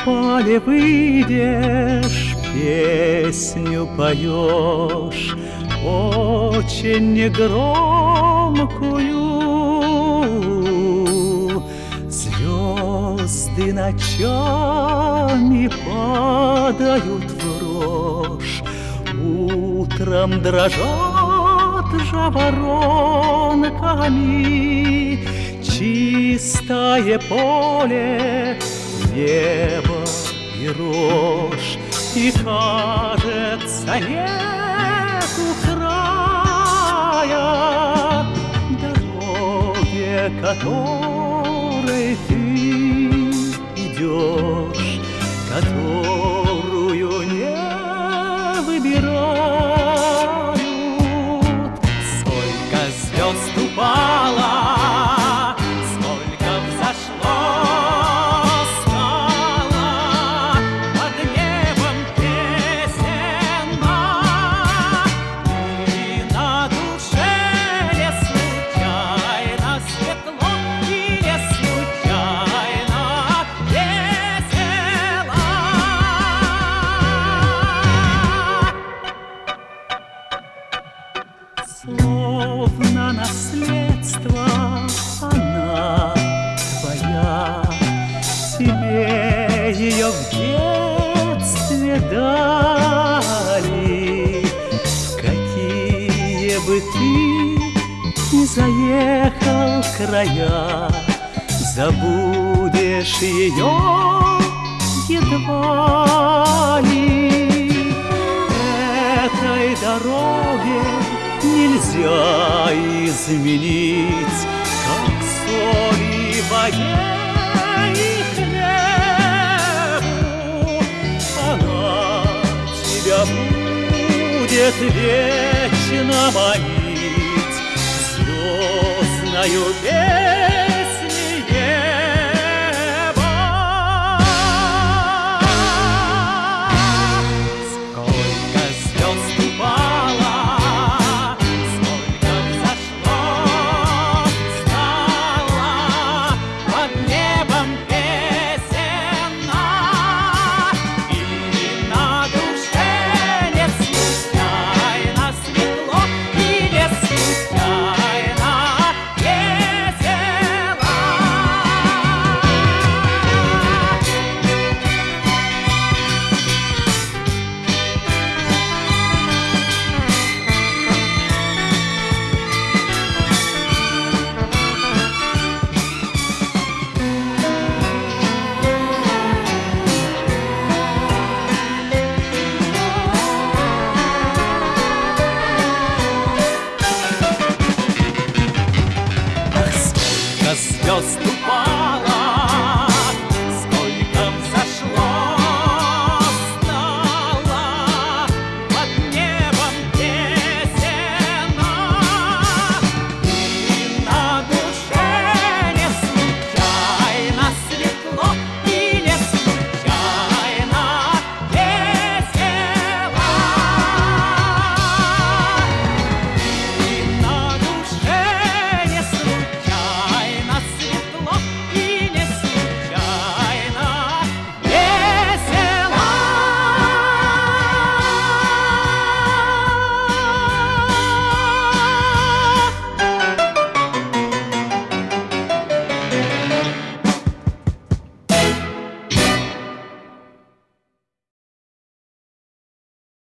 поле выйдешь, песню поешь, очень негромкую. Звезды ночами падают в рожь, утром дрожат жаворонками. Чистое поле, небо и рожь, и, кажется, нету края дороге, которой ты идешь, которую не выбирают. Сколько звезд упало, словно наследство она твоя, тебе ее в детстве дали. В какие бы ты ни заехал края, забудешь ее едва ли. Этой дороге нельзя изменить, как соли в воде и хлебу. Она тебя будет вечно манить звездною песней.